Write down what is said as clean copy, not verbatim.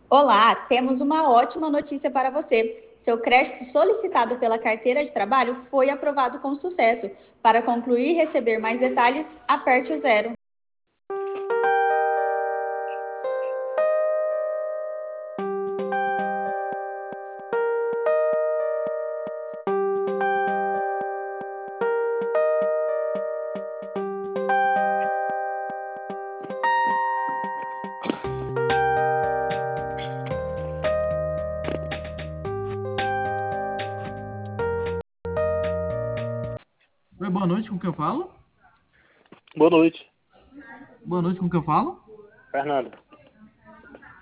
Olá, temos uma ótima notícia para você. Seu crédito solicitado pela carteira de trabalho foi aprovado com sucesso. Para concluir e receber mais detalhes, aperte o zero. Oi, boa noite, com quem eu falo? Boa noite, Boa noite, com quem eu falo? Fernando.